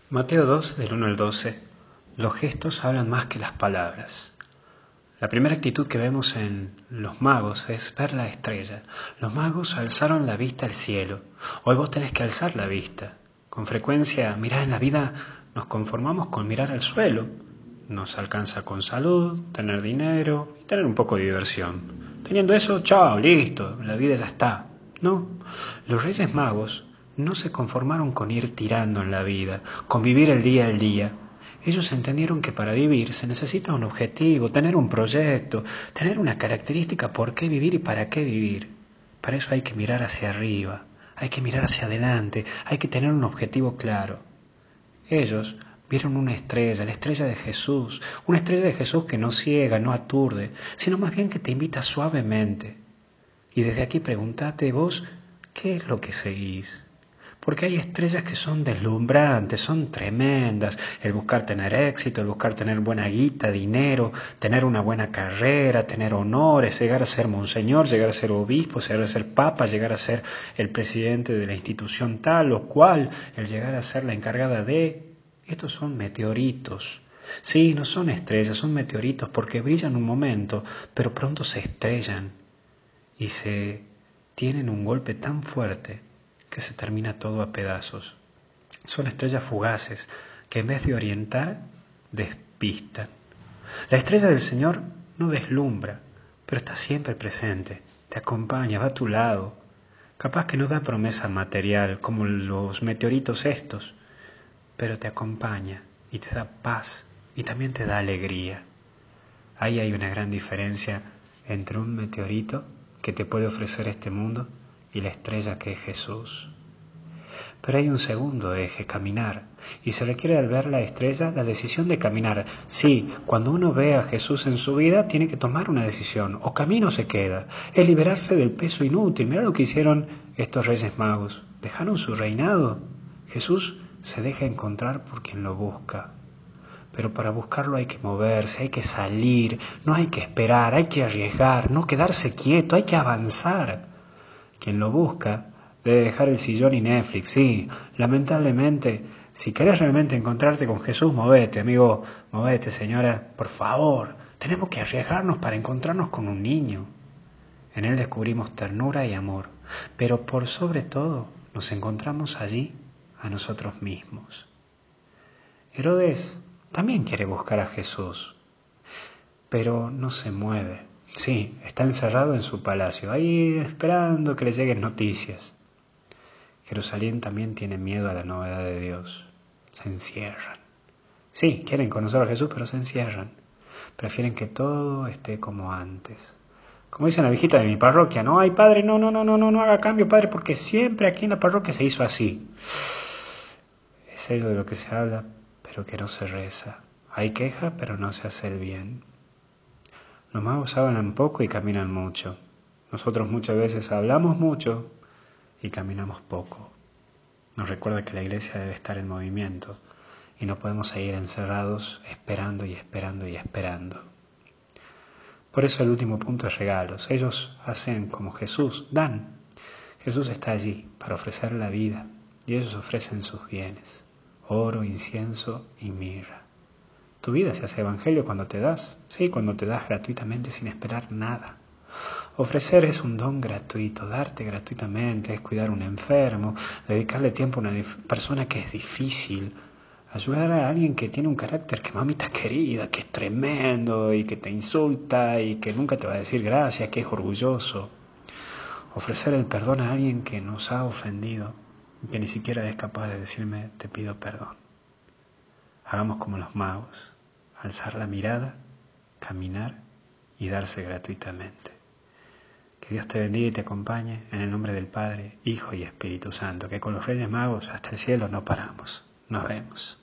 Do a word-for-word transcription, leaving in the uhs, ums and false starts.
Mateo dos, del uno al doce. Los gestos hablan más que las palabras. La primera actitud que vemos en los magos es ver la estrella. Los magos alzaron la vista al cielo. Hoy vos tenés que alzar la vista. Con frecuencia, mirá, en la vida nos conformamos con mirar al suelo. Nos alcanza con salud, tener dinero y tener un poco de diversión. Teniendo eso, chao, listo, la vida ya está. No, los Reyes Magos no se conformaron con ir tirando en la vida, con vivir el día al día. Ellos entendieron que para vivir se necesita un objetivo, tener un proyecto, tener una característica por qué vivir y para qué vivir. Para eso hay que mirar hacia arriba, hay que mirar hacia adelante, hay que tener un objetivo claro. Ellos vieron una estrella, la estrella de Jesús, una estrella de Jesús que no ciega, no aturde, sino más bien que te invita suavemente. Y desde aquí pregúntate vos, ¿qué es lo que seguís? Porque hay estrellas que son deslumbrantes, son tremendas. El buscar tener éxito, el buscar tener buena guita, dinero, tener una buena carrera, tener honores, llegar a ser monseñor, llegar a ser obispo, llegar a ser papa, llegar a ser el presidente de la institución tal o cual, el llegar a ser la encargada de... Estos son meteoritos. Sí, no son estrellas, son meteoritos porque brillan un momento, pero pronto se estrellan y se tienen un golpe tan fuerte que se termina todo a pedazos. Son estrellas fugaces que en vez de orientar, despistan. La estrella del Señor no deslumbra, pero está siempre presente, te acompaña, va a tu lado. Capaz que no da promesa material como los meteoritos estos, pero te acompaña y te da paz y también te da alegría. Ahí hay una gran diferencia entre un meteorito que te puede ofrecer este mundo y la estrella que es Jesús. Pero hay un segundo eje, caminar, y se requiere al ver la estrella la decisión de caminar. Sí, cuando uno ve a Jesús en su vida tiene que tomar una decisión, o camina o se queda. Es liberarse del peso inútil. Mirá lo que hicieron estos Reyes Magos. Dejaron su reinado. Jesús se deja encontrar por quien lo busca. Pero para buscarlo hay que moverse, hay que salir, no hay que esperar, hay que arriesgar, no quedarse quieto, hay que avanzar. Quien lo busca debe dejar el sillón y Netflix, sí, lamentablemente, si querés realmente encontrarte con Jesús, movete, amigo, movete, señora, por favor, tenemos que arriesgarnos para encontrarnos con un niño. En él descubrimos ternura y amor, pero por sobre todo nos encontramos allí a nosotros mismos. Herodes también quiere buscar a Jesús, pero no se mueve. Sí, está encerrado en su palacio, ahí esperando que le lleguen noticias. Jerusalén también tiene miedo a la novedad de Dios. Se encierran. Sí, quieren conocer a Jesús, pero se encierran. Prefieren que todo esté como antes. Como dice la viejita de mi parroquia, no, ay padre, no, no, no, no, no, no haga cambio, padre, porque siempre aquí en la parroquia se hizo así. Es algo de lo que se habla, pero que no se reza. Hay queja, pero no se hace el bien. Los magos hablan poco y caminan mucho. Nosotros muchas veces hablamos mucho y caminamos poco. Nos recuerda que la iglesia debe estar en movimiento y no podemos seguir encerrados esperando y esperando y esperando. Por eso el último punto es regalos. Ellos hacen como Jesús, dan. Jesús está allí para ofrecer la vida y ellos ofrecen sus bienes, oro, incienso y mirra. Tu vida se hace evangelio cuando te das, sí, cuando te das gratuitamente sin esperar nada. Ofrecer es un don gratuito, darte gratuitamente, es cuidar a un enfermo, dedicarle tiempo a una persona que es difícil, ayudar a alguien que tiene un carácter que mamita querida, que es tremendo y que te insulta y que nunca te va a decir gracias, que es orgulloso. Ofrecer el perdón a alguien que nos ha ofendido y que ni siquiera es capaz de decirme te pido perdón. Hagamos como los magos, alzar la mirada, caminar y darse gratuitamente. Que Dios te bendiga y te acompañe en el nombre del Padre, Hijo y Espíritu Santo, que con los Reyes Magos hasta el cielo no paramos. Nos vemos.